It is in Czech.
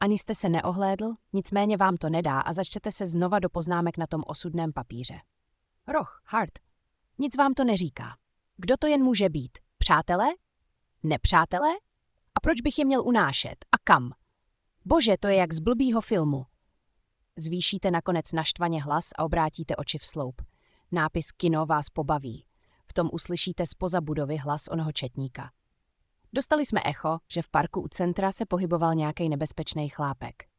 Ani jste se neohlédl, nicméně vám to nedá a začtete se znova do poznámek na tom osudném papíře. Roh, Hart. Nic vám to neříká. Kdo to jen může být? Přátelé? Nepřátelé? A proč bych je měl unášet? A kam? Bože, to je jak z blbýho filmu. Zvýšíte nakonec naštvaně hlas a obrátíte oči v sloup. Nápis Kino vás pobaví. V tom uslyšíte zpoza budovy hlas onoho četníka. Dostali jsme echo, že v parku u centra se pohyboval nějaký nebezpečný chlápek.